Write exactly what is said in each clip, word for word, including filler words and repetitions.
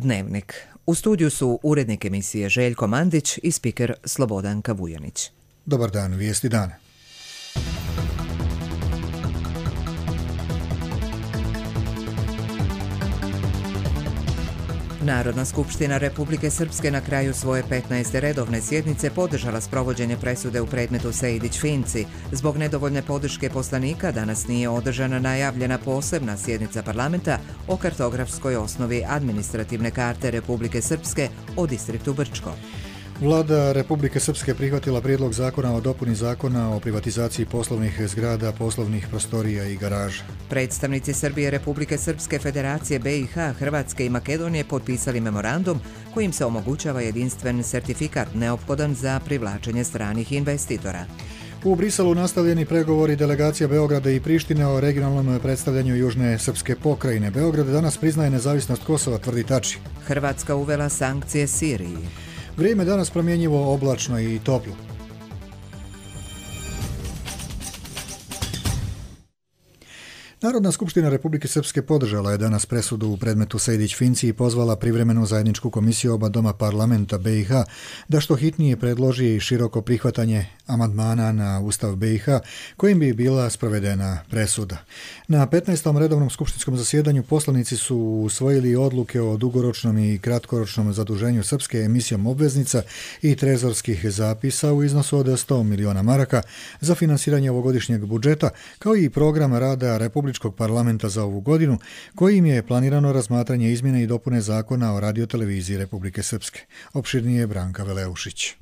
Dnevnik. U studiju su urednik emisije Željko Mandić i spiker Slobodanka Vujanić. Dobar dan, vijesti dana. Narodna skupština Republike Srpske na kraju svoje petnaeste redovne sjednice podržala sprovođenje presude u predmetu Sejdić-Finci. Zbog nedovoljne podrške poslanika danas nije održana najavljena posebna sjednica parlamenta o kartografskoj osnovi administrativne karte Republike Srpske o distriktu Brčko. Vlada Republike Srpske prihvatila prijedlog zakona o dopuni zakona o privatizaciji poslovnih zgrada, poslovnih prostorija i garaža. Predstavnici Srbije, Republike Srpske, Federacije B i H, Hrvatske i Makedonije potpisali memorandum kojim se omogućava jedinstven sertifikat neophodan za privlačenje stranih investitora. U Briselu nastavljeni pregovori delegacija Beograda i Prištine o regionalnom predstavljanju južne srpske pokrajine. Beograd danas priznaje nezavisnost Kosova, tvrdi Tači. Hrvatska uvela sankcije Siriji. Vrijeme danas promjenjivo, oblačno i toplo. Narodna skupština Republike Srpske podržala je danas presudu u predmetu Sejdić-Finci i pozvala privremenu zajedničku komisiju oba doma parlamenta B i H da što hitnije predloži široko prihvatanje amandmana na Ustav B i H kojim bi bila sprovedena presuda. Na petnaestom redovnom skupštinskom zasjedanju poslanici su usvojili odluke o dugoročnom i kratkoročnom zaduženju Srpske emisijom obveznica i trezorskih zapisa u iznosu od sto miliona maraka za finansiranje ovogodišnjeg budžeta, kao i program rada Republike parlamenta za ovu godinu, kojim je planirano razmatranje izmjene i dopune zakona o radioteleviziji Republike Srpske. Opširnije Branka Veleušić.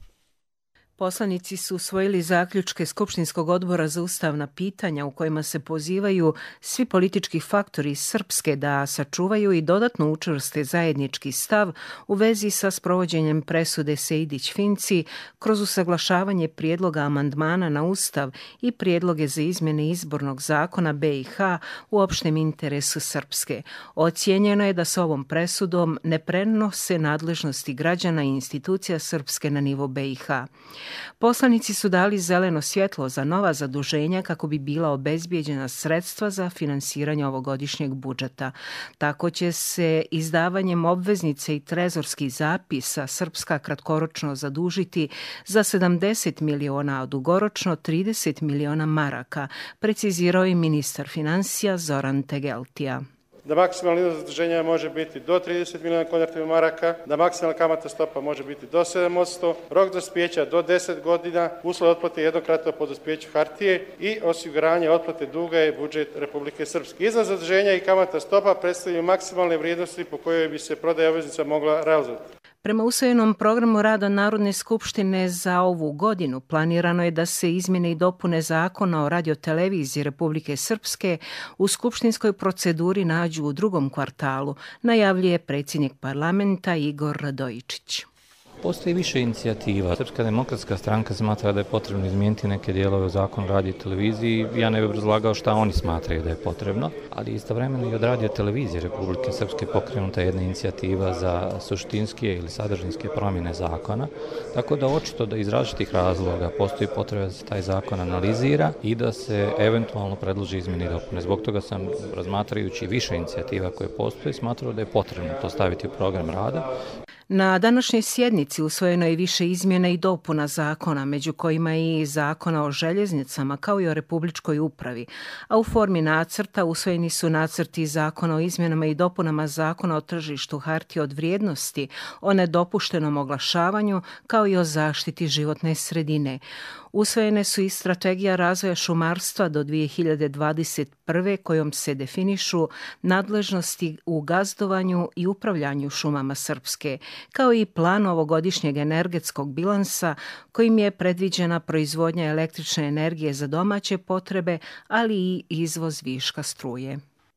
Poslanici su usvojili zaključke Skupštinskog odbora za ustavna pitanja u kojima se pozivaju svi politički faktori Srpske da sačuvaju i dodatno učvrste zajednički stav u vezi sa sprovođenjem presude Sejdić-Finci kroz usaglašavanje prijedloga amandmana na Ustav i prijedloge za izmjene izbornog zakona B i H u opštem interesu Srpske. Ocijenjeno je da s ovom presudom ne prenose nadležnosti građana i institucija Srpske na nivo B i H. Poslanici su dali zeleno svjetlo za nova zaduženja kako bi bila obezbijeđena sredstva za finansiranje ovogodišnjeg budžeta. Tako će se izdavanjem obveznice i trezorskih zapisa Srpska kratkoročno zadužiti za sedamdeset miliona, a dugoročno trideset miliona maraka, precizirao je ministar financija Zoran Tegeltija. Da maksimalni iznos zaduženja može biti do trideset miliona konvertibilnih maraka, da maksimalna kamatna stopa može biti do sedam posto, rok dospijeća do deset godina, uslov otplate jednokratno po dospijeću hartije i osiguranje otplate duga je budžet Republike Srpske. Iznos zaduženja i kamatna stopa predstavljaju maksimalne vrijednosti po kojoj bi se prodaja obveznica mogla realizovati. Prema usvojenom programu rada Narodne skupštine za ovu godinu planirano je da se izmjene i dopune zakona o radioteleviziji Republike Srpske u skupštinskoj proceduri nađu u drugom kvartalu, najavljuje predsjednik parlamenta Igor Radojičić. Postoji više inicijativa. Srpska demokratska stranka smatra da je potrebno izmijeniti neke dijelove u zakonu o radio i televiziji. Ja ne bih obrazlagao šta oni smatraju da je potrebno, ali istovremeno i od radio televizije Republike Srpske pokrenuta jedna inicijativa za suštinske ili sadržinske promjene zakona. Tako da očito da iz različitih razloga postoji potreba da se taj zakon analizira i da se eventualno predloži izmjene i dopune. Zbog toga sam, razmatrajući više inicijativa koje postoje, smatrao da je potrebno to staviti u program rada. Na današnjoj sjednici usvojeno je više izmjena i dopuna zakona, među kojima i zakona o željeznicama kao i o republičkoj upravi, a u formi nacrta usvojeni su nacrti zakona o izmjenama i dopunama zakona o tržištu hartija od vrijednosti, o nedopuštenom oglašavanju kao i o zaštiti životne sredine. Usvojene su i strategija razvoja šumarstva do dvije hiljade dvadeset prve kojom se definišu nadležnosti u gazdovanju i upravljanju šumama Srpske, kao i plan ovogodišnjeg energetskog bilansa kojim je predviđena proizvodnja električne energije za domaće potrebe, ali i izvoz viška struje.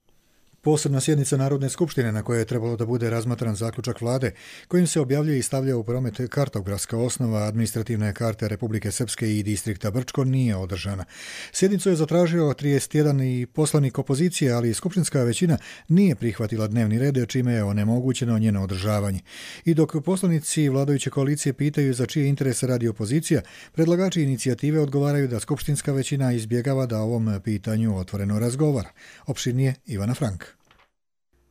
Posebna sjednica Narodne skupštine na kojoj je trebalo da bude razmatran zaključak vlade, kojim se objavljuje i stavlja u promet kartografska osnova administrativne karte Republike Srpske i distrikta Brčko, nije održana. Sjednicu je zatražio trideset jedan i poslanik opozicije, ali skupštinska većina nije prihvatila dnevni red, čime je onemogućeno njeno održavanje. I dok poslanici vladajuće koalicije pitaju za čije interese radi opozicija, predlagači inicijative odgovaraju da skupštinska većina izbjegava da o ovom pitanju otvoreno razgovara. Opširnije Ivana Frank.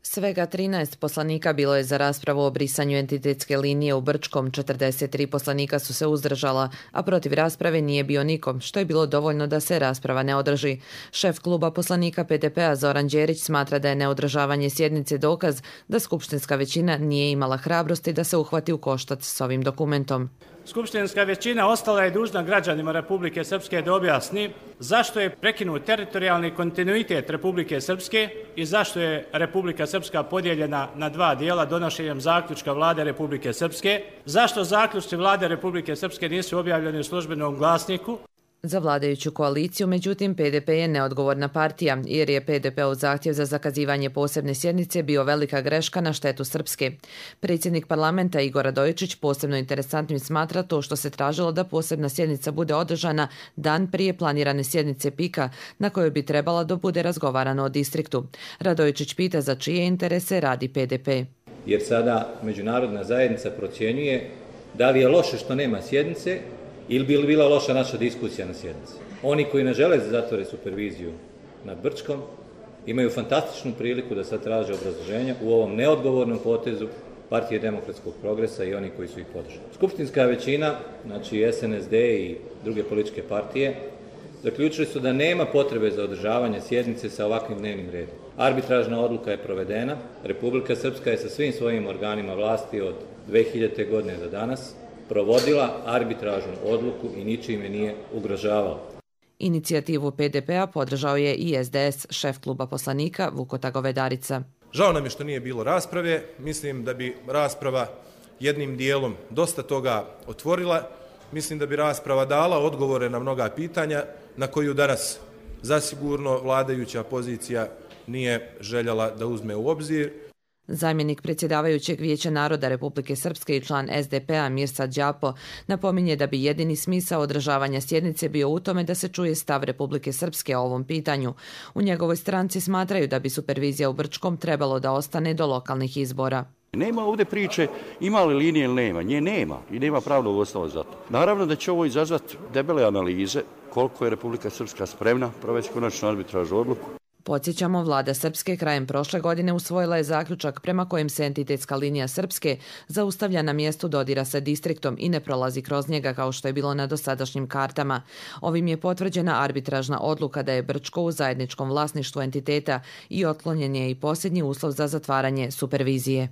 Svega trinaest poslanika bilo je za raspravu o brisanju entitetske linije u Brčkom, četrdeset tri poslanika su se uzdržala, a protiv rasprave nije bio nikom, što je bilo dovoljno da se rasprava ne održi. Šef kluba poslanika P D P-a Zoran Đerić smatra da je neodržavanje sjednice dokaz da skupštinska većina nije imala hrabrosti da se uhvati u koštac s ovim dokumentom. Skupštinska većina ostala je dužna građanima Republike Srpske da objasni zašto je prekinut teritorijalni kontinuitet Republike Srpske i zašto je Republika Srpska podijeljena na dva dijela donošenjem zaključka Vlade Republike Srpske, zašto zaključci Vlade Republike Srpske nisu objavljeni u službenom glasniku. Za vladajuću koaliciju, međutim, P D P je neodgovorna partija, jer je P D P-ov zahtjev za zakazivanje posebne sjednice bio velika greška na štetu Srpske. Predsjednik parlamenta Igor Radojičić posebno interesantnim smatra to što se tražilo da posebna sjednica bude održana dan prije planirane sjednice P I K-a, na kojoj bi trebala da bude razgovarano o distriktu. Radojičić pita za čije interese radi P D P. Jer sada međunarodna zajednica procjenjuje da li je loše što nema sjednice, ili bi li bila loša naša diskusija na sjednici. Oni koji ne žele da zatvore superviziju nad Brčkom imaju fantastičnu priliku da sad traže obrazloženja u ovom neodgovornom potezu Partije demokratskog progresa i oni koji su ih podržali. Skupštinska većina, znači S N S D i druge političke partije, zaključili su da nema potrebe za održavanje sjednice sa ovakvim dnevnim redom. Arbitražna odluka je provedena, Republika Srpska je sa svim svojim organima vlasti od dve hiljadite. godine do danas provodila arbitražnu odluku i ničime nije ugrožavala. Inicijativu P D P-a podržao je i S D S, šef kluba poslanika Vukota Govedarica. Žao nam je što nije bilo rasprave. Mislim da bi rasprava jednim dijelom dosta toga otvorila. Mislim da bi rasprava dala odgovore na mnoga pitanja na koju danas zasigurno vladajuća pozicija nije željela da uzme u obzir. Zamjenik predsjedavajućeg Vijeća naroda Republike Srpske i član S D P-a Mirsad Đapo napominje da bi jedini smisao održavanja sjednice bio u tome da se čuje stav Republike Srpske o ovom pitanju. U njegovoj stranci smatraju da bi supervizija u Brčkom trebalo da ostane do lokalnih izbora. Nema ovdje priče ima li linije ili nema. Nje nema i nema pravnog osnova za to. Naravno da će ovo izazvati debele analize koliko je Republika Srpska spremna provesti konačnu arbitražnu odluku. Podsjećamo, vlada Srpske krajem prošle godine usvojila je zaključak prema kojem se entitetska linija Srpske zaustavlja na mjestu dodira sa distriktom i ne prolazi kroz njega kao što je bilo na dosadašnjim kartama. Ovim je potvrđena arbitražna odluka da je Brčko u zajedničkom vlasništvu entiteta i otklonjen je i posljednji uslov za zatvaranje supervizije.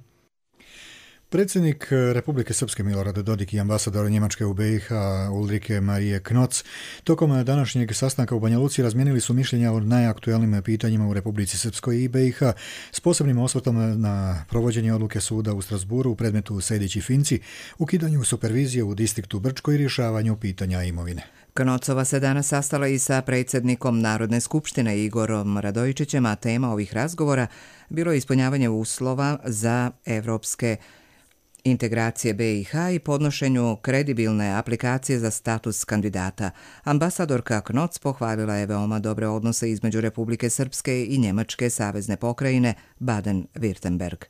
Predsjednik Republike Srpske Milorad Dodik i ambasador Njemačke u B i H Ulrike Marije Knoc tokom današnjeg sastanka u Banja Luci razmijenili su mišljenja o najaktuelnim pitanjima u Republici Srpskoj i B i H s posebnim osvrtom na provođenje odluke suda u Strasburu u predmetu Sejdić i Finci, ukidanju supervizije u distriktu Brčko i rješavanju pitanja imovine. Knocova se danas sastala i sa predsjednikom Narodne skupštine Igorom Radojičićem, a tema ovih razgovora bilo je ispunjavanje uslova za evropske integracije B i H i podnošenju kredibilne aplikacije za status kandidata. Ambasadorka Knoc pohvalila je veoma dobre odnose između Republike Srpske i Njemačke savezne pokrajine Baden-Württemberg.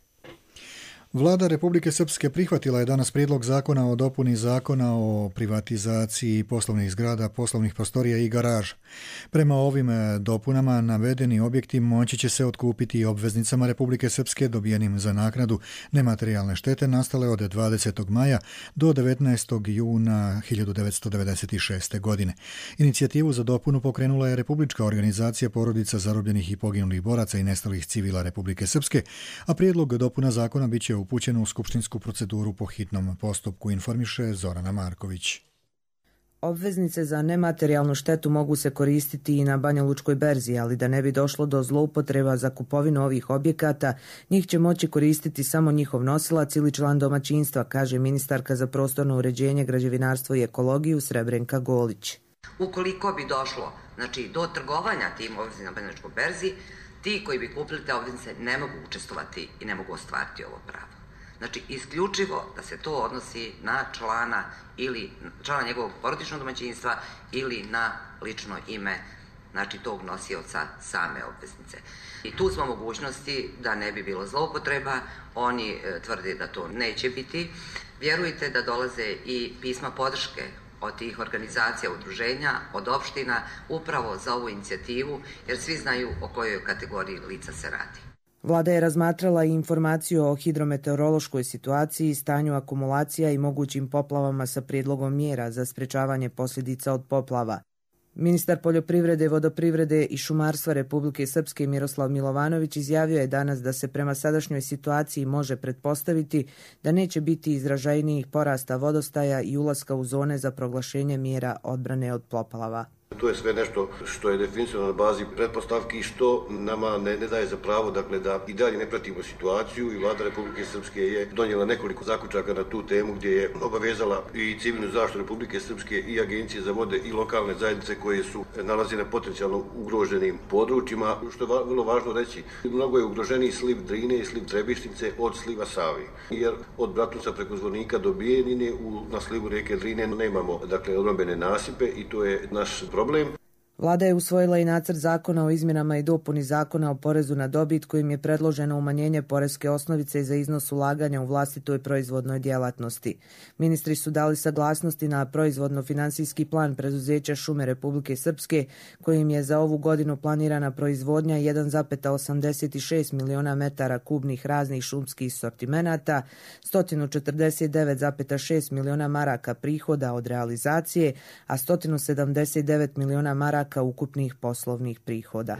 Vlada Republike Srpske prihvatila je danas prijedlog zakona o dopuni zakona o privatizaciji poslovnih zgrada, poslovnih prostorija i garaža. Prema ovim dopunama navedeni objekti moći će se otkupiti obveznicama Republike Srpske dobijenim za naknadu nematerijalne štete nastale od dvadesetog maja do devetnaestog juna hiljadu devetsto devedeset šeste. godine. Inicijativu za dopunu pokrenula je Republička organizacija porodica zarobljenih i poginulih boraca i nestalih civila Republike Srpske, a prijedlog dopuna zakona bit će upućeno u skupštinsku proceduru po hitnom postupku, informiše Zorana Marković. Obveznice za nematerijalnu štetu mogu se koristiti i na Banja Lučkoj berzi, ali da ne bi došlo do zloupotreba za kupovinu ovih objekata, njih će moći koristiti samo njihov nosilac ili član domaćinstva, kaže ministarka za prostorno uređenje, građevinarstvo i ekologiju Srebrenka Golić. Ukoliko bi došlo znači, do trgovanja tim obveznicama na Banja Lučkoj berzi, ti koji bi kupili te obveznice ne mogu učestvovati i ne mogu ostvariti ovo pravo. Znači, isključivo da se to odnosi na člana ili člana njegovog porodičnog domaćinstva ili na lično ime, znači tog nosioca same obveznice. I tu smo mogućnosti da ne bi bilo zloupotreba, oni e, tvrde da to neće biti. Vjerujte da dolaze i pisma podrške od tih organizacija, udruženja, od opština, upravo za ovu inicijativu, jer svi znaju o kojoj kategoriji lica se radi. Vlada je razmatrala i informaciju o hidrometeorološkoj situaciji, stanju akumulacija i mogućim poplavama sa prijedlogom mjera za sprečavanje posljedica od poplava. Ministar poljoprivrede, vodoprivrede i šumarstva Republike Srpske Miroslav Milovanović izjavio je danas da se prema sadašnjoj situaciji može pretpostaviti da neće biti izražajnijih porasta vodostaja i ulaska u zone za proglašenje mjera odbrane od poplava. To je sve nešto što je definisano na bazi pretpostavki i što nama ne, ne daje za pravo dakle, da i dalje ne pratimo situaciju i Vlada Republike Srpske je donijela nekoliko zaključaka na tu temu gdje je obavezala i civilnu zaštitu Republike Srpske i agencije za vode i lokalne zajednice koje su nalaze na potencijalno ugroženim područjima. Što je vrlo važno reći, mnogo je ugroženiji sliv Drine i sliv Trebišnice od sliva Savi, jer od Bratunca preko Zvornika do Bijeljine u, na slivu rijeke Drine nemamo dakle, odrobene nasipe i to je naš problem. Vlada je usvojila i nacrt zakona o izmjenama i dopuni zakona o porezu na dobit kojim je predloženo umanjenje poreske osnovice za iznos ulaganja u vlastitoj proizvodnoj djelatnosti. Ministri su dali saglasnosti na proizvodno-finansijski plan preduzeća Šume Republike Srpske kojim je za ovu godinu planirana proizvodnja jedan zarez osamdeset šest miliona metara kubnih raznih šumskih sortimenata, sto četrdeset devet zarez šest miliona maraka prihoda od realizacije, a sto sedamdeset devet miliona maraka ukupnih poslovnih prihoda.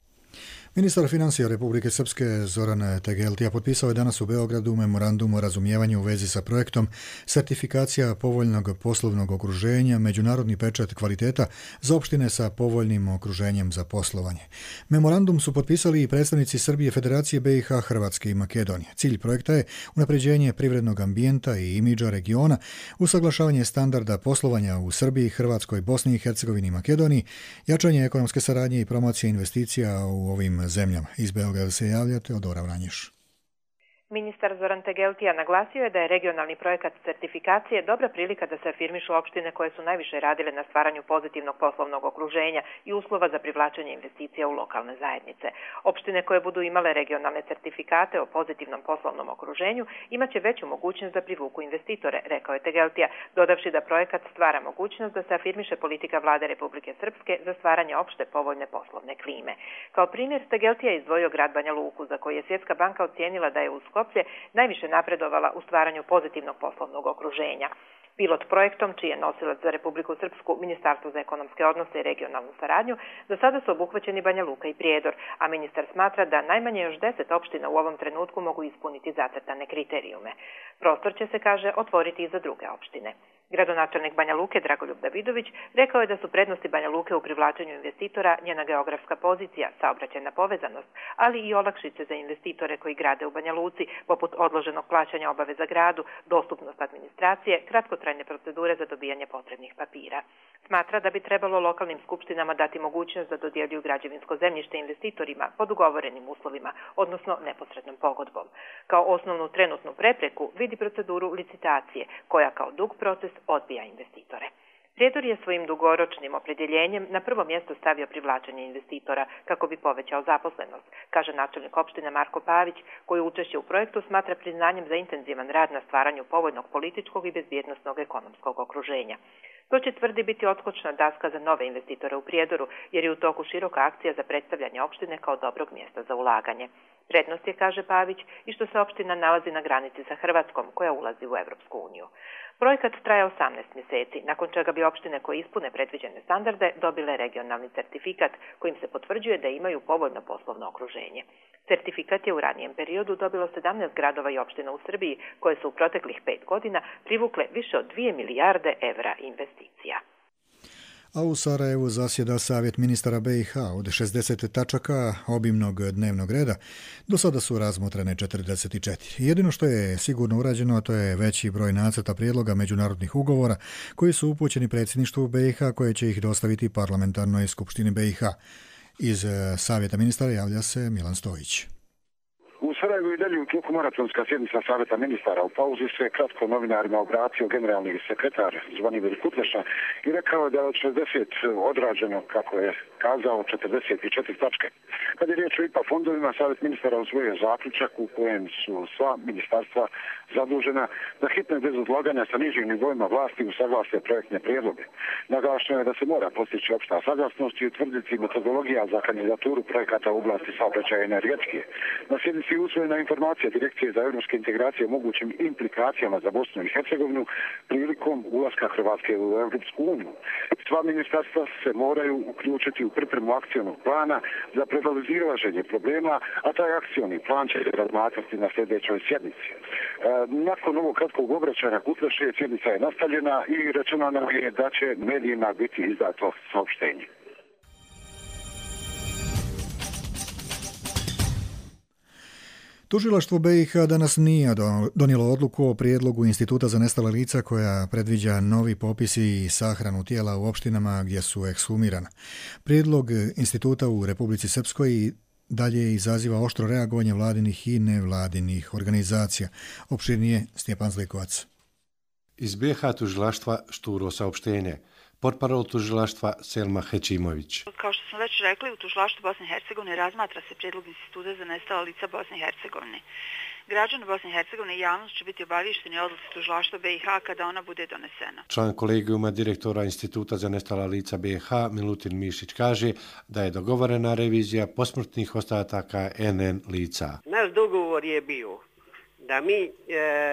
Ministar financija Republike Srpske Zoran Tegeltija potpisao je danas u Beogradu memorandum o razumijevanju u vezi sa projektom Sertifikacija povoljnog poslovnog okruženja, međunarodni pečat kvaliteta za opštine sa povoljnim okruženjem za poslovanje. Memorandum su potpisali i predstavnici Srbije, Federacije B i H, Hrvatske i Makedonije. Cilj projekta je unapređenje privrednog ambijenta i imidža regiona, usaglašavanje standarda poslovanja u Srbiji, Hrvatskoj, Bosni i Hercegovini i Makedoniji, jačanje ekonomske saradnje i promocije investicija u ovim zemljama. Iz Beograda se javlja Teodora Vranješ. Ministar Zoran Tegeltija naglasio je da je regionalni projekat certifikacije dobra prilika da se afirmišu opštine koje su najviše radile na stvaranju pozitivnog poslovnog okruženja i uslova za privlačenje investicija u lokalne zajednice. Opštine koje budu imale regionalne certifikate o pozitivnom poslovnom okruženju imaće veću mogućnost da privuku investitore, rekao je Tegeltija, dodavši da projekat stvara mogućnost da se afirmiše politika Vlade Republike Srpske za stvaranje opšte povoljne poslovne klime. Kao primjer, Tegeltija je izdvojio grad Banja Luku, za koji je Svjetska banka ocijenila da je uz Skoplje najviše napredovala u stvaranju pozitivnog poslovnog okruženja. Pilot projektom, čiji je nosilac za Republiku Srpsku Ministarstvo za ekonomske odnose i regionalnu saradnju, do sada su obuhvaćeni Banja Luka i Prijedor, a ministar smatra da najmanje još deset opština u ovom trenutku mogu ispuniti zacrtane kriterijume. Prostor će se, kaže, otvoriti i za druge opštine. Gradonačelnik Banja Luke Dragoljub Davidović rekao je da su prednosti Banja Luke u privlačenju investitora njena geografska pozicija, saobraćajna povezanost, ali i olakšice za investitore koji grade u Banja Luci, poput odloženog plaćanja obaveza gradu, dostupnost administracije, kratkotrajne procedure za dobijanje potrebnih papira. Smatra da bi trebalo lokalnim skupštinama dati mogućnost da dodjeljuju građevinsko zemljište investitorima pod ugovorenim uslovima, odnosno neposrednom pogodbom. Kao osnovnu trenutnu prepreku vidi proceduru licitacije, koja kao dug proces odbija investitore. Prijedor je svojim dugoročnim opredjeljenjem na prvo mjesto stavio privlačenje investitora kako bi povećao zaposlenost, kaže načelnik opštine Marko Pavić, koji učešće u projektu smatra priznanjem za intenzivan rad na stvaranju povoljnog političkog i bezbjednosnog ekonomskog okruženja. To će, tvrdi, biti odskočna daska za nove investitore u Prijedoru, jer je u toku široka akcija za predstavljanje opštine kao dobrog mjesta za ulaganje. Prednost je, kaže Pavić, i što se opština nalazi na granici sa Hrvatskom, koja ulazi u Evropsku uniju. Projekat traje osamnaest mjeseci, nakon čega bi opštine koje ispune predviđene standarde dobile regionalni certifikat kojim se potvrđuje da imaju povoljno poslovno okruženje. Certifikat je u ranijem periodu dobilo sedamnaest gradova i opština u Srbiji koje su u proteklih pet godina privukle više od dvije milijarde evra investicija. A u Sarajevu zasjeda Savjet ministara B i H od šezdeset tačaka obimnog dnevnog reda. Do sada su razmotrene četrdeset četiri. Jedino što je sigurno urađeno, to je veći broj nacrta prijedloga međunarodnih ugovora koji su upućeni predsjedništvu B i H koje će ih dostaviti parlamentarnoj skupštini B i H. Iz Savjeta ministara javlja se Milan Stojić. U Sarajevu i dalje u tijeku maratonska sjednica Savjeta ministara. U pauzi se kratko novinarima obratio generalni sekretar Zvonimir Kutleša i rekao da je od šezdeset odrađeno, kako je kazao, četrdeset četiri tačke. Kad je riječ o I P A fondovima, Savjet ministara usvojio zaključak u kojem su sva ministarstva zadužena da hitno bez odlaganja sa nižim nivoima vlasti usaglase projektne prijedloge. Naglašeno je da se mora postići opšta saglasnost i utvrditi metodologija za kandidaturu projekata u oblasti saobraćaja i energetike. Na sjednici je usvojena informacija Direkcije za europske integracije o mogućim implikacijama za Bosnu i Hercegovinu prilikom ulaska Hrvatske u Europsku uniju. Sva ministarstva se moraju uključiti u pripremu akcionog plana za prevazilaženje problema, a taj akcioni plan će se razmatrati na sljedećoj sjednici. E, nakon ovog kratkog obraćanja Kutleše sjednica je nastavljena i rečeno nam je da će medijima biti izdato saopštenje. Tužilaštvo B i H danas nije donijelo odluku o prijedlogu Instituta za nestala lica koja predviđa novi popis i sahranu tijela u opštinama gdje su ekshumirana. Prijedlog instituta u Republici Srpskoj dalje izaziva oštro reagovanje vladinih i nevladinih organizacija. Opširnije Stjepan Zlikovac. Iz B i H tužilaštva šturo saopštenje. Portparol tužilaštva Selma Hećimović. Kao što smo već rekli, u tužilaštvu Bosne i Hercegovine razmatra se prijedlog Instituta za nestala lica Bosne i Hercegovine. Građani Bosne i Hercegovine i javnost će biti obavješteni o odluci tužilaštva B i H kada ona bude donesena. Član kolegijuma direktora Instituta za nestala lica B i H Milutin Mišić kaže da je dogovorena revizija posmrtnih ostataka N N lica. Naš dogovor je bio da mi, e,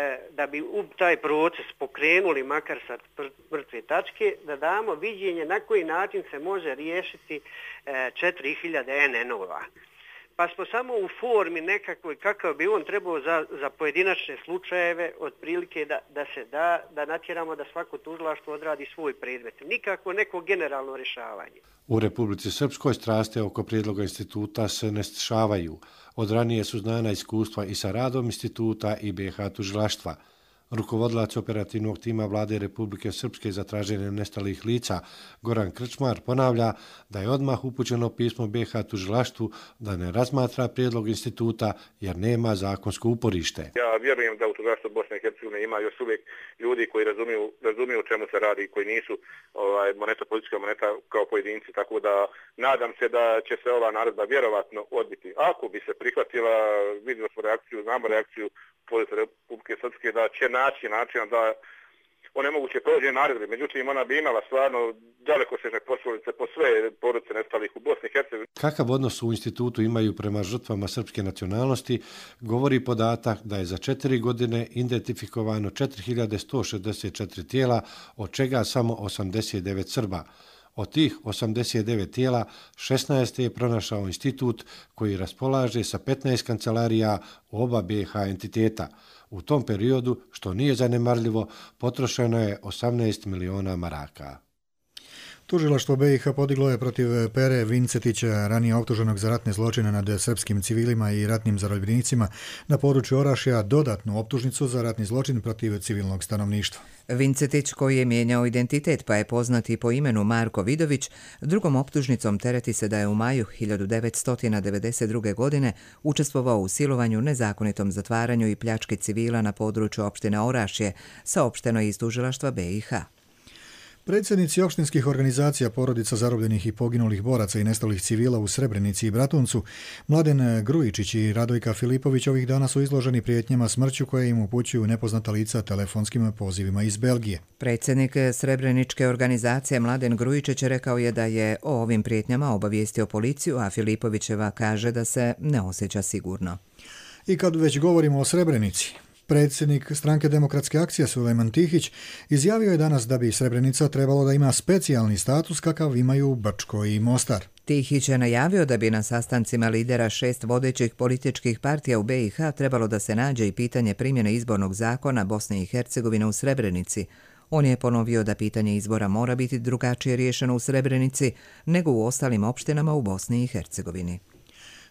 da bi u taj proces pokrenuli makar sa mrtve tačke, da damo viđenje na koji način se može riješiti e, četiri hiljade N N-ova. Pa smo samo u formi nekakvoj kakav bi on trebao za, za pojedinačne slučajeve otprilike da, da se da, da natjeramo da svako tužilaštvo odradi svoj predmet. Nikako neko generalno rješavanje. U Republici Srpskoj straste oko prijedloga instituta se ne stišavaju. Od ranije su znana iskustva i sa radom instituta i B i H tužilaštva. Rukovodilac operativnog tima Vlade Republike Srpske za traženje nestalih lica Goran Krčmar ponavlja da je odmah upućeno pismo B i H tužilaštvu da ne razmatra prijedlog instituta jer nema zakonsko uporište. Ja vjerujem da u tužilaštvu Bosne i Hercegovine ima još uvijek ljudi koji razumiju, razumiju o čemu se radi i koji nisu ovaj, moneta politička moneta kao pojedinci, tako da nadam se da će se ova naredba vjerovatno odbiti. Ako bi se prihvatila, vidimo smo reakciju, znamo reakciju Policije Republike Srpske da će naći način da onemoguće provođenje naredbe. Međutim, ona bi imala stvarno dalekosežne posljedice po sve porodice nestalih u Bosni i Hercegovini. Kakav odnos u institutu imaju prema žrtvama srpske nacionalnosti, govori podatak da je za četiri godine identifikovano četiri hiljade sto šezdeset četiri tijela, od čega samo osamdeset devet Srba. Od tih osamdeset devet tijela, šesnaest je pronašao institut koji raspolaže sa petnaest kancelarija u oba B i H entiteta. U tom periodu, što nije zanemarljivo, potrošeno je osamnaest miliona maraka. Tužilaštvo B i H podiglo je protiv Pere Vincetića, ranije optuženog za ratne zločine nad srpskim civilima i ratnim zarobljenicima, na području Orašja dodatnu optužnicu za ratni zločin protiv civilnog stanovništva. Vincetić, koji je mijenjao identitet pa je poznat i po imenu Marko Vidović, drugom optužnicom tereti se da je u maju hiljadu devetsto devedeset druge. godine učestvovao u silovanju, nezakonitom zatvaranju i pljački civila na području opštine Orašje, saopšteno iz tužilaštva B i H. Predsjednici opštinskih organizacija porodica zarobljenih i poginulih boraca i nestalih civila u Srebrenici i Bratuncu, Mladen Grujičić i Radojka Filipović ovih dana su izloženi prijetnjama smrću koje im upućuju nepoznata lica telefonskim pozivima iz Belgije. Predsjednik Srebreničke organizacije Mladen Grujičić rekao je da je o ovim prijetnjama obavijestio policiju, a Filipovićeva kaže da se ne osjeća sigurno. I kad već govorimo o Srebrenici, predsjednik Stranke demokratske akcije Sulejman Tihić izjavio je danas da bi Srebrenica trebalo da ima specijalni status kakav imaju Brčko i Mostar. Tihić je najavio da bi na sastancima lidera šest vodećih političkih partija u B i H trebalo da se nađe i pitanje primjene izbornog zakona Bosne i Hercegovine u Srebrenici. On je ponovio da pitanje izbora mora biti drugačije riješeno u Srebrenici nego u ostalim opštinama u Bosni i Hercegovini.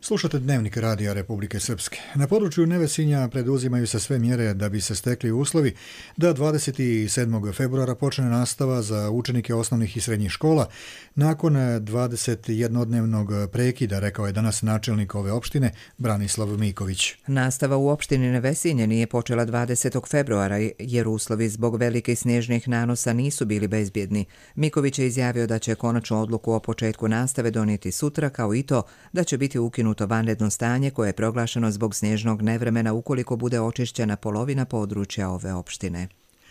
Slušate Dnevnik Radija Republike Srpske. Na području Nevesinja preduzimaju se sve mjere da bi se stekli uslovi da dvadeset sedmog februara počne nastava za učenike osnovnih i srednjih škola nakon dvadesetjednodnevnog prekida, rekao je danas načelnik ove opštine Branislav Miković. Nastava u opštini Nevesinje nije počela dvadesetog februara jer uslovi zbog velikih snježnih nanosa nisu bili bezbjedni. Miković je izjavio da će konačnu odluku o početku nastave donijeti sutra, kao i to da će biti ukinuto vanredno stanje koje je proglašeno zbog snježnog nevremena ukoliko bude očišćena polovina područja ove opštine.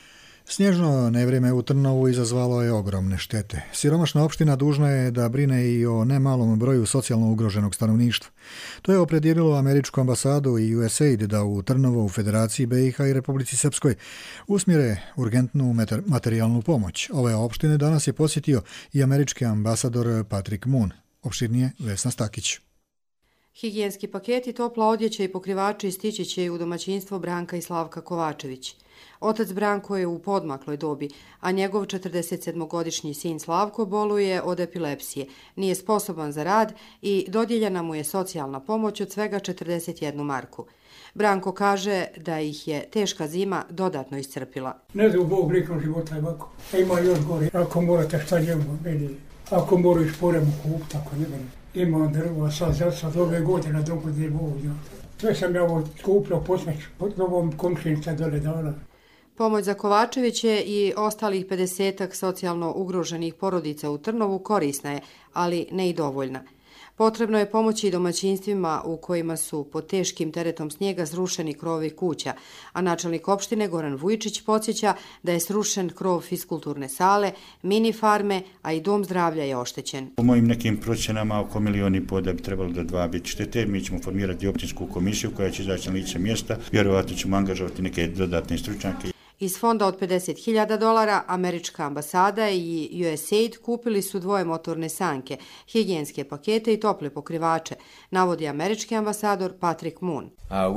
Snježno nevrijeme u Trnovu izazvalo je ogromne štete. Siromašna opština dužna je da brine i o nemalom broju socijalno ugroženog stanovništva. To je opredijelilo američku ambasadu i U S A I D da u Trnovo, u Federaciji B i H i Republici Srpskoj usmjere urgentnu materijalnu pomoć. Ove opštine danas je posjetio i američki ambasador Patrick Moon. Opširnije Vesna Stakić. Higijenski paketi, topla odjeća i pokrivači stići će u domaćinstvo Branka i Slavka Kovačević. Otac Branko je u podmakloj dobi, a njegov četrdesetsedmogodišnji sin Slavko boluje od epilepsije, nije sposoban za rad i dodijeljena mu je socijalna pomoć od svega četrdeset jednu marku. Branko kaže da ih je teška zima dodatno iscrpila. Ne znam Bog likom života ovako, a ima još gore. Ako morate šta njemu meni, ako moraju šporemu kup, tako ne meni. Imam drva sad, sad ove godine dok je Bog. Sve sam ja ovo skupljao posmeć pod ovom komšinica dole dala. Pomoć za Kovačeviće i ostalih pedesetak socijalno ugroženih porodica u Trnovu korisna je, ali ne i dovoljna. Potrebno je pomoći i domaćinstvima u kojima su pod teškim teretom snijega srušeni krovi kuća, a načelnik opštine Goran Vujčić podsjeća da je srušen krov fiskulturne sale, mini farme, a i dom zdravlja je oštećen. Po mojim nekim procjenama oko milijon i pol da bi trebalo da dva biti štete. Mi ćemo formirati opštinsku komisiju koja će izaći na lice mjesta. Vjerovatno ćemo angažovati neke dodatne stručnjake. Iz fonda od pedeset hiljada dolara američka ambasada i U S A I D kupili su dvoje motorne sanke, higijenske pakete i tople pokrivače, navodi američki ambasador Patrick Moon.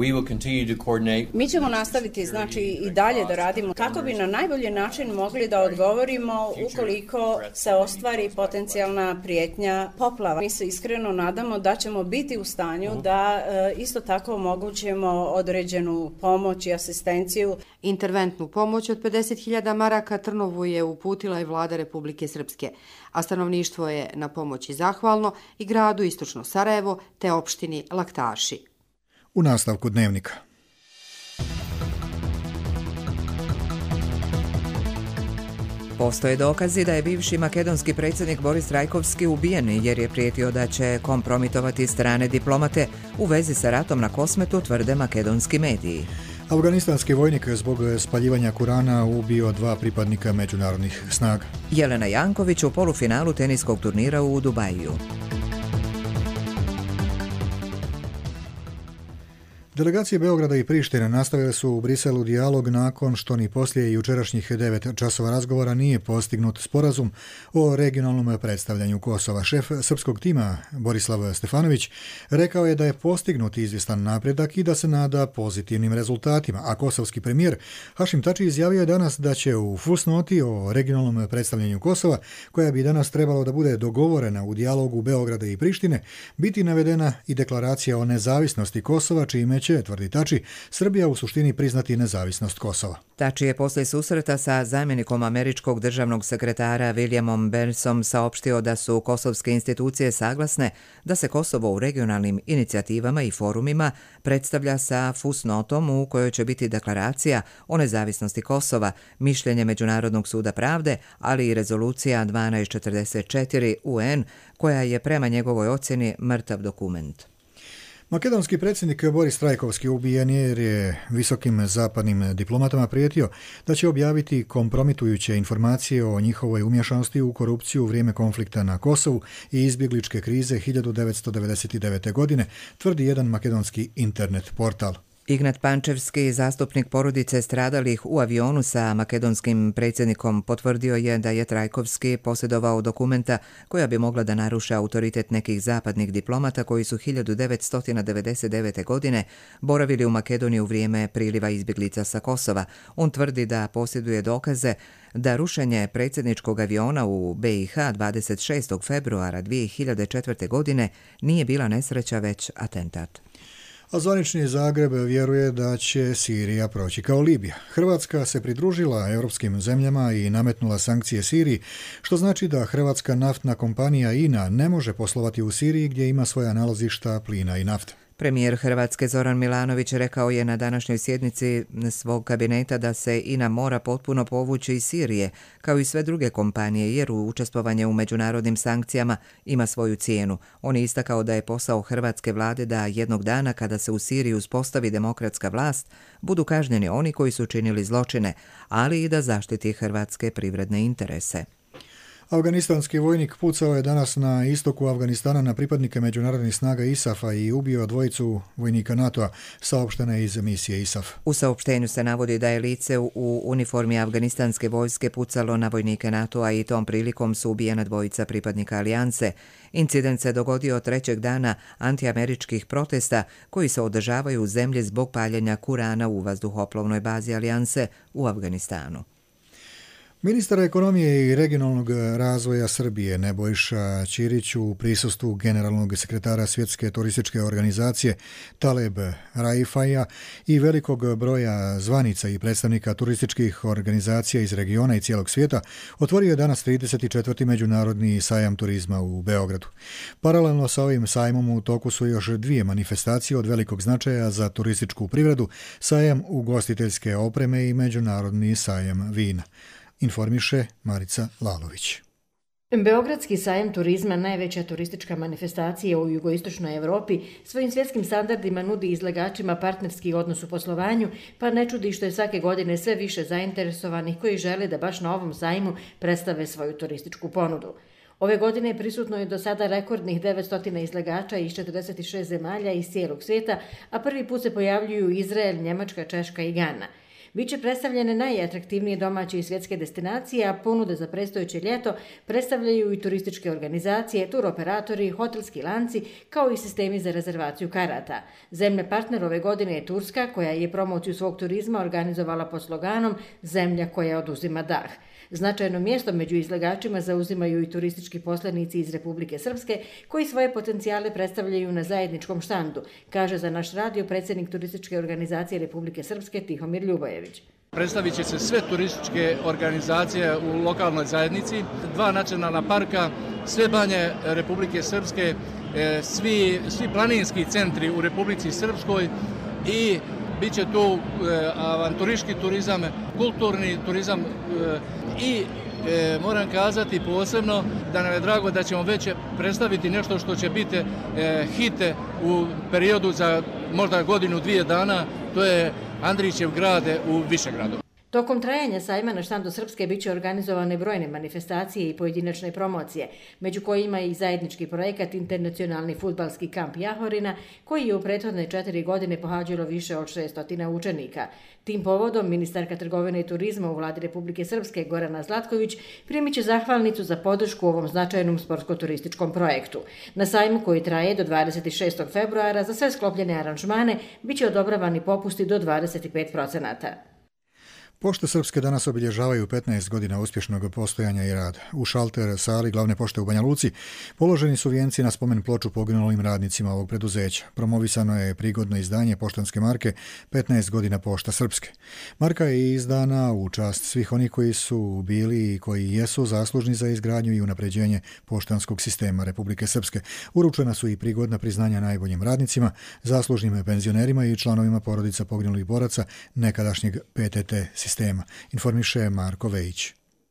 Mi ćemo nastaviti znači i dalje da radimo kako bi na najbolji način mogli da odgovorimo ukoliko se ostvari potencijalna prijetnja poplava. Mi se iskreno nadamo da ćemo biti u stanju da isto tako omogućimo određenu pomoć i asistenciju. Interventnu pomoć od pedeset hiljada maraka Trnovu je uputila i vlada Republike Srpske, a stanovništvo je na pomoći zahvalno i gradu Istočno Sarajevo te opštini Laktaši. U nastavku Dnevnika. Postoje dokazi da je bivši makedonski predsjednik Boris Trajkovski ubijen jer je prijetio da će kompromitovati strane diplomate u vezi sa ratom na Kosmetu, tvrde makedonski mediji. Afganistanski vojnik zbog spaljivanja Kurana ubio dva pripadnika međunarodnih snaga. Jelena Janković u polufinalu teniskog turnira u Dubaju. Delegacije Beograda i Prištine nastavile su u Briselu dijalog nakon što ni poslije jučerašnjih devet časova razgovora nije postignut sporazum o regionalnom predstavljanju Kosova. Šef srpskog tima Borislav Stefanović rekao je da je postignut izvjestan napredak i da se nada pozitivnim rezultatima, a kosovski premijer Hašim Tači izjavio je danas da će u fusnoti o regionalnom predstavljanju Kosova, koja bi danas trebalo da bude dogovorena u dijalogu Beograda i Prištine, biti navedena i deklaracija o nezavisnosti Kosova, čime će, tvrdi Tači, Srbija u suštini priznati nezavisnost Kosova. Tači je poslije susreta sa zamjenikom američkog državnog sekretara Williamom Burnsom saopštio da su kosovske institucije saglasne da se Kosovo u regionalnim inicijativama i forumima predstavlja sa fusnotom u kojoj će biti deklaracija o nezavisnosti Kosova, mišljenje Međunarodnog suda pravde, ali i rezolucija dvanaest četrdeset četiri U N, koja je prema njegovoj ocjeni mrtav dokument. Makedonski predsjednik Boris Trajkovski ubijen je jer je visokim zapadnim diplomatama prijetio da će objaviti kompromitujuće informacije o njihovoj umješanosti u korupciju u vrijeme konflikta na Kosovu i izbjegličke krize hiljadu devetsto devedeset devete. godine, tvrdi jedan makedonski internet portal. Ignat Pančevski, zastupnik porodice stradalih u avionu sa makedonskim predsjednikom, potvrdio je da je Trajkovski posjedovao dokumenta koja bi mogla da naruše autoritet nekih zapadnih diplomata koji su hiljadu devetsto devedeset devete. godine boravili u Makedoniji u vrijeme priliva izbjeglica sa Kosova. On tvrdi da posjeduje dokaze da rušenje predsjedničkog aviona u B i H dvadeset šestog februara dvije hiljade četvrte. godine nije bila nesreća već atentat. A zvanični Zagreb vjeruje da će Sirija proći kao Libija. Hrvatska se pridružila europskim zemljama i nametnula sankcije Siriji, što znači da hrvatska naftna kompanija I N A ne može poslovati u Siriji gdje ima svoja nalazišta plina i nafte. Premijer Hrvatske Zoran Milanović rekao je na današnjoj sjednici svog kabineta da se I N A mora potpuno povući iz Sirije, kao i sve druge kompanije, jer učestvovanje u međunarodnim sankcijama ima svoju cijenu. On je istakao da je posao hrvatske vlade da jednog dana, kada se u Siriji uspostavi demokratska vlast, budu kažnjeni oni koji su činili zločine, ali i da zaštiti hrvatske privredne interese. Afganistanski vojnik pucao je danas na istoku Afganistana na pripadnike međunarodnih snaga I S A F-a i ubio dvojicu vojnika NATO-a, saopštene iz misije I S A F. U saopštenju se navodi da je lice u uniformi afganistanske vojske pucalo na vojnike NATO-a i tom prilikom su ubijena dvojica pripadnika alijanse. Incident se dogodio trećeg dana antiameričkih protesta koji se održavaju u zemlji zbog paljenja Kurana u vazduhoplovnoj bazi alijanse u Afganistanu. Ministar ekonomije i regionalnog razvoja Srbije Nebojša Ćirić u prisustvu generalnog sekretara Svjetske turističke organizacije Taleb Raifaja i velikog broja zvanica i predstavnika turističkih organizacija iz regiona i cijelog svijeta otvorio je danas trideset četvrti međunarodni sajam turizma u Beogradu. Paralelno sa ovim sajmom u toku su još dvije manifestacije od velikog značaja za turističku privredu, sajam ugostiteljske opreme i međunarodni sajam vina. Informiše Marica Lalović. Beogradski sajam turizma, najveća turistička manifestacija u jugoistočnoj Evropi, svojim svjetskim standardima nudi izlagačima partnerski odnos u poslovanju, pa ne čudi što je svake godine sve više zainteresovanih koji žele da baš na ovom sajmu predstave svoju turističku ponudu. Ove godine prisutno je do sada rekordnih devetsto izlagača iz četrdeset šest zemalja iz cijelog svijeta, a prvi put se pojavljuju Izrael, Njemačka, Češka i Gana. Biće predstavljene najatraktivnije domaće i svjetske destinacije, a ponude za predstojeće ljeto predstavljaju i turističke organizacije, turoperatori, hotelski lanci, kao i sistemi za rezervaciju karata. Zemlja partner ove godine je Turska, koja je promociju svog turizma organizovala pod sloganom "Zemlja koja oduzima dah". Značajno mjesto među izlagačima zauzimaju i turistički poslanici iz Republike Srpske, koji svoje potencijale predstavljaju na zajedničkom štandu, kaže za naš radio predsjednik turističke organizacije Republike Srpske Tihomir Ljubojević. Predstavit će se sve turističke organizacije u lokalnoj zajednici, dva nacionalna parka, sve banje Republike Srpske, svi, svi planinski centri u Republici Srpskoj i bit će tu avanturistički turizam, kulturni turizam i e, moram kazati posebno da nam je drago da ćemo već predstaviti nešto što će biti e, hit u periodu za možda godinu, dvije dana, to je Andrićev grad u Višegradu. Tokom trajanja sajma na štandu Srpske bit će organizovane brojne manifestacije i pojedinačne promocije, među kojima i zajednički projekat Internacionalni fudbalski kamp Jahorina, koji je u prethodne četiri godine pohađalo više od šesto učenika. Tim povodom ministarka trgovine i turizma u vladi Republike Srpske Gorana Zlatković primit će zahvalnicu za podršku ovom značajnom sportsko-turističkom projektu. Na sajmu koji traje do dvadeset šestog februara za sve sklopljene aranžmane bit će odobravani popusti do dvadeset pet procenata. Pošte Srpske danas obilježavaju petnaest godina uspješnog postojanja i rada. U šalter sali glavne pošte u Banja Luci položeni su vijenci na spomen ploču poginulim radnicima ovog preduzeća. Promovisano je prigodno izdanje poštanske marke petnaest godina Pošta Srpske. Marka je izdana u čast svih onih koji su bili i koji jesu zaslužni za izgradnju i unapređenje poštanskog sistema Republike Srpske. Uručena su i prigodna priznanja najboljim radnicima, zaslužnim penzionerima i članovima porodica poginulih boraca nekadašnjeg P T T sistema. Informiše Marko Vejić.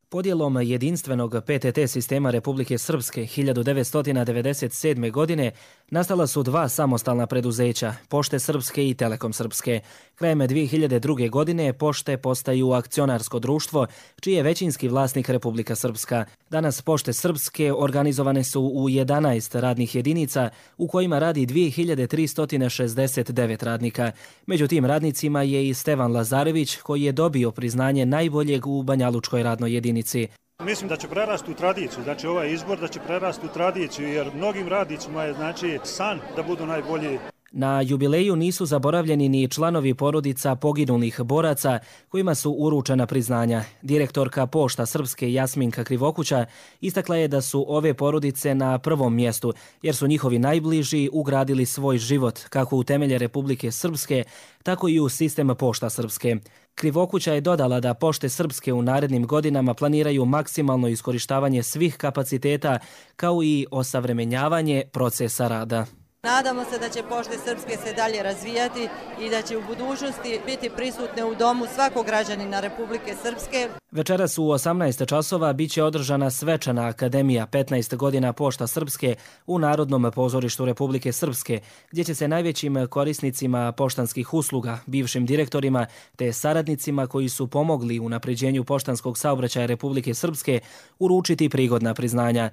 Podjelom jedinstvenog P T T sistema Republike Srpske hiljadu devetsto devedeset sedme. godine nastala su dva samostalna preduzeća, Pošte Srpske i Telekom Srpske. Krajem dvije hiljade druge. godine Pošte postaju akcionarsko društvo, čiji je većinski vlasnik Republika Srpska. Danas Pošte Srpske organizovane su u jedanaest radnih jedinica, u kojima radi dvije hiljade tristo šezdeset devet radnika. Među tim radnicima je i Stevan Lazarević, koji je dobio priznanje najboljeg u Banjalučkoj radnoj jedinici. Mislim da će prerasti u tradiciju, znači ovaj izbor da će prerasti u tradiciju, jer mnogim radnicima je znači san da budu najbolji. Na jubileju nisu zaboravljeni ni članovi porodica poginulih boraca kojima su uručena priznanja. Direktorka Pošta Srpske Jasminka Krivokuća istakla je da su ove porodice na prvom mjestu, jer su njihovi najbliži ugradili svoj život kako u temelje Republike Srpske, tako i u sistem Pošta Srpske. Krivokuća je dodala da Pošte Srpske u narednim godinama planiraju maksimalno iskorištavanje svih kapaciteta kao i osavremenjavanje procesa rada. Nadamo se da će Pošte Srpske se dalje razvijati i da će u budućnosti biti prisutne u domu svakog građanina Republike Srpske. Večeras u osamnaest časova biće održana svečana akademija petnaest godina Pošta Srpske u Narodnom pozorištu Republike Srpske, gdje će se najvećim korisnicima poštanskih usluga, bivšim direktorima te saradnicima koji su pomogli u unapređenju poštanskog saobraćaja Republike Srpske uručiti prigodna priznanja.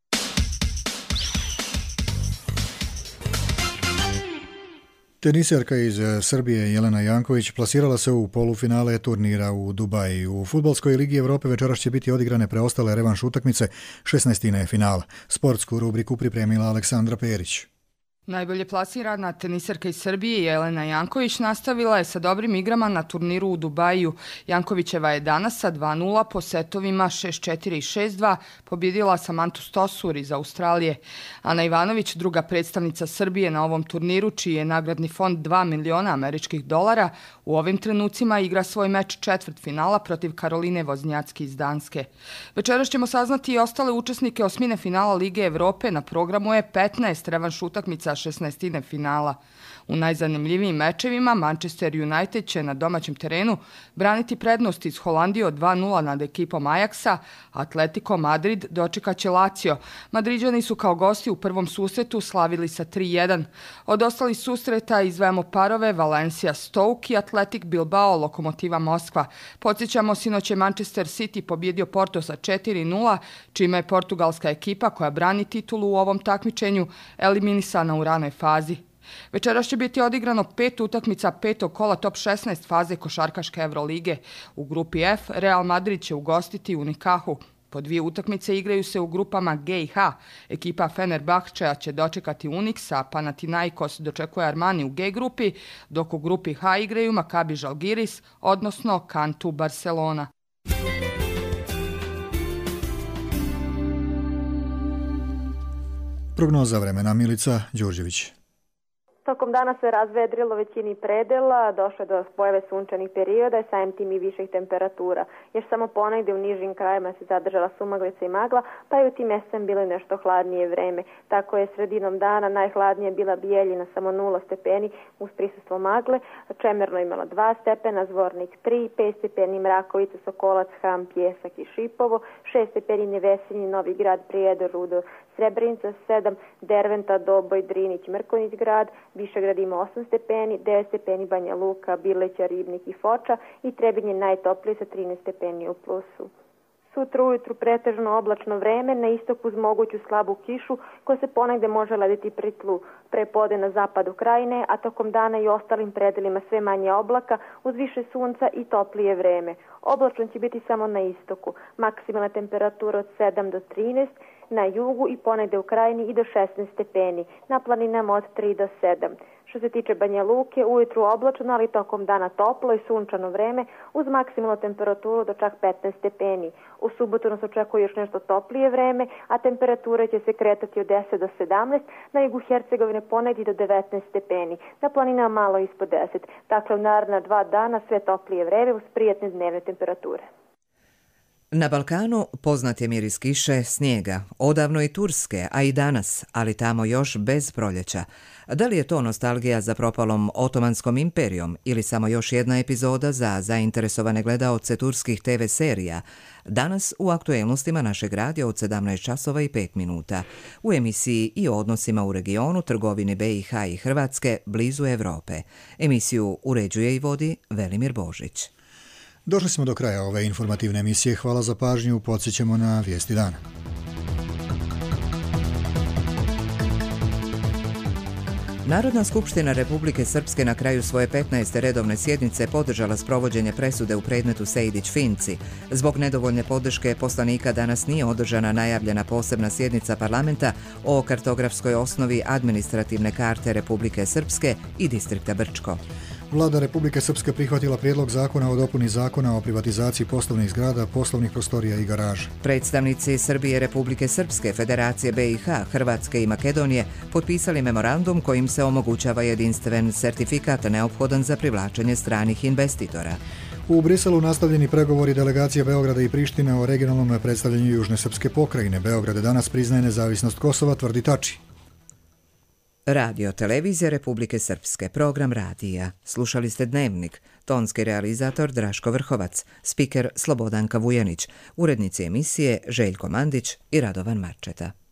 Teniserka iz Srbije Jelena Janković plasirala se u polufinale turnira u Dubaji. U Fudbalskoj ligi Evrope večeras će biti odigrane preostale revanš utakmice šesnaestine finala. Sportsku rubriku pripremila Aleksandra Perić. Najbolje plasirana teniserka iz Srbije Jelena Janković nastavila je sa dobrim igrama na turniru u Dubaju. Jankovićeva je danas sa dva nula po setovima šest četiri i šest dva pobjedila Samantu Stosur iz Australije. Ana Ivanović, druga predstavnica Srbije na ovom turniru, čiji je nagradni fond dva miliona američkih dolara, u ovim trenucima igra svoj meč četvrtfinala protiv Karoline Voznjacki iz Danske. Večeras ćemo saznati i ostale učesnike osmine finala Lige Evrope. Na programu je petnaest revanš utakmica šesnaestine finala. U najzanimljivijim mečevima Manchester United će na domaćem terenu braniti prednost iz Holandije od dva nula nad ekipom Ajaxa, Atletico Madrid dočekaće Lazio. Madriđani su kao gosti u prvom susretu slavili sa tri jedan. Od ostalih susreta izdvajamo parove Valencia Stoke i Atletic Bilbao Lokomotiva Moskva. Podsjećamo, sinoć je Manchester City pobjedio Porto sa četiri nula, čime je portugalska ekipa koja brani titulu u ovom takmičenju eliminisana u ranoj fazi. Večeras će biti odigrano pet utakmica petog kola top šesnaest faze košarkaške Evrolige. U grupi F Real Madrid će ugostiti Unikahu. Po dvije utakmice igraju se u grupama G i H. Ekipa Fenerbahčeja će dočekati Unix, a Panathinaikos dočekuje Armani u G grupi, dok u grupi H igraju Maccabi Žalgiris, odnosno Cantu Barcelona. Prognoza vremena, Milica Đurđević. Tokom dana se razvedrilo većini predela, došlo do pojave sunčanih perioda i samim tim i viših temperatura. Jer samo ponegde u nižim krajima se zadržala sumaglica i magla, pa je u tim mesecem bilo nešto hladnije vreme. Tako je sredinom dana najhladnije bila Bijeljina, samo nula stepeni uz prisustvo magle, Čemerno imala dva stepena, Zvornik tri, pet stepeni Mrakovica, Sokolac, Ham, Pjesak i Šipovo, šest stepeni Nevesinji, Novi Grad, Prijedor, Rudo, Srebrenica sedam, Derventa, Doboj, Drinić, Mrkonjić grad, Višegrad ima osam stepeni, devet stepeni Banja Luka, Bileća, Ribnik i Foča i Trebinje najtoplije sa trinaest stepeni u plusu. Sutra ujutru pretežno oblačno vreme, na istoku uz moguću slabu kišu koja se ponegde može lediti pri tlu. Prepode na zapadu krajine, a tokom dana i ostalim predelima sve manje oblaka uz više sunca i toplije vreme. Oblačno će biti samo na istoku, maksimalna temperatura od sedam do trinaest, na jugu i ponegde u krajini i do šesnaest stepeni, na planinama od tri do sedam. Što se tiče Banja Luke, ujutru oblačno, ali tokom dana toplo i sunčano vreme uz maksimalnu temperaturu do čak petnaest stepeni. U subotu nas očekuje još nešto toplije vreme, a temperature će se kretati od deset do sedamnaest, na jugu Hercegovine ponegdje do devetnaest stepeni, na planinama malo ispod deset. Dakle, u naredna dva dana sve toplije vreme uz prijatne dnevne temperature. Na Balkanu poznat je miris kiše, snijega, odavno i Turske, a i danas, ali tamo još bez proljeća. Da li je to nostalgija za propalom Otomanskom imperijom ili samo još jedna epizoda za zainteresovane gledaoce turskih te ve serija? Danas u aktuelnostima našeg radija od sedamnaest časova i pet minuta. U emisiji i o odnosima u regionu, trgovini be i ha i Hrvatske blizu Europe. Emisiju uređuje i vodi Velimir Božić. Došli smo do kraja ove informativne emisije. Hvala za pažnju. Podsjećamo na vijesti dana. Narodna skupština Republike Srpske na kraju svoje petnaeste redovne sjednice podržala sprovođenje presude u predmetu Sejdić-Finci. Zbog nedovoljne podrške poslanika danas nije održana najavljena posebna sjednica parlamenta o kartografskoj osnovi administrativne karte Republike Srpske i distrikta Brčko. Vlada Republike Srpske prihvatila prijedlog zakona o dopuni zakona o privatizaciji poslovnih zgrada, poslovnih prostorija i garaža. Predstavnici Srbije, Republike Srpske, Federacije be i ha, Hrvatske i Makedonije potpisali memorandum kojim se omogućava jedinstven sertifikat neophodan za privlačenje stranih investitora. U Briselu nastavljeni pregovori delegacije Beograda i Prištine o regionalnom predstavljanju Južne srpske pokrajine. Beograd danas priznaje nezavisnost Kosova, tvrdi Tači. Radio Televizija Republike Srpske, program radija. Slušali ste Dnevnik, tonski realizator Draško Vrhovac, spiker Slobodanka Vujanić, urednici emisije Željko Mandić i Radovan Marčeta.